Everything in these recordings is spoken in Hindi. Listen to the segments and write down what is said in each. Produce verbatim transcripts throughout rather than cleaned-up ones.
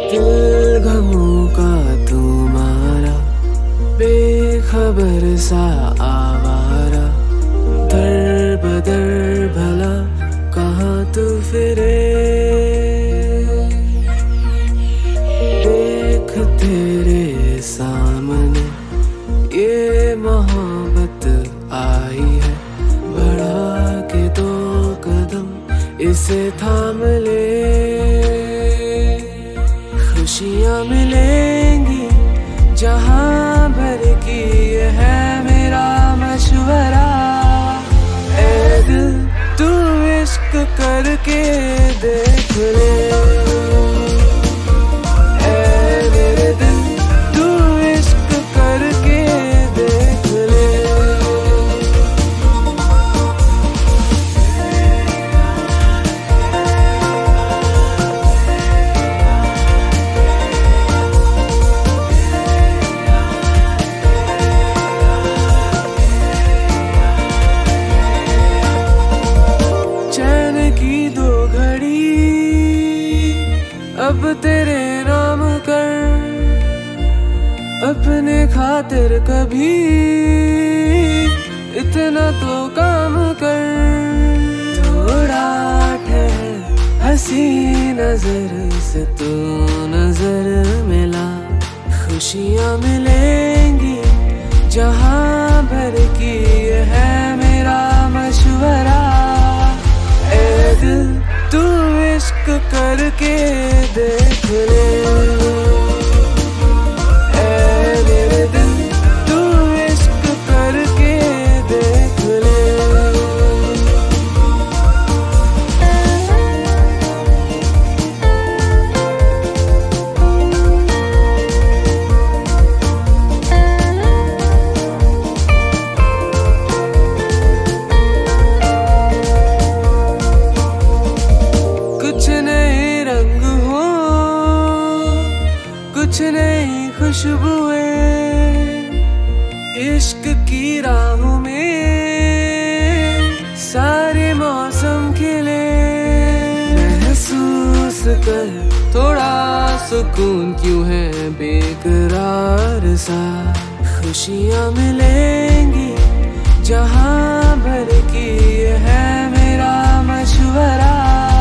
दिल गमों का तुम्हारा बेखबर सा आवारा, दर बदर भला कहाँ तू फिरे। देख तेरे सामने ये मोहब्बत आई है, बढ़ा के दो कदम इसे थाम ले। खुशियाँ मिलेंगी जहाँ भर की ये है मेरा मशवरा। ऐ दिल तू इश्क करके देख ले, ऐ मेरे दिल तू इश्क करके देख ले। की दो घड़ी अब तेरे नाम कर, अपने खातिर कभी इतना तो काम कर। थोड़ा ठहर हंसी नजर से तू नजर मिला, खुशियाँ मिलेंगी जहाँ भर की ये है मेरा मशवरा। ऐ दिल तू इश्क करके देख ले, ऐ मेरे दिल तू इश्क करके देख ले। कुछ नए रंग हो, कुछ नई खुशबुएं, इश्क की राहों में सारे मौसम खिले। महसूस कर थोड़ा सुकून क्यों है बेकरार सा, खुशियाँ मिलेंगी जहाँ भर की ये है मेरा मशवरा।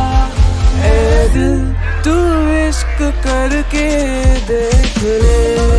ऐ दिल तू इश्क करके देख ले।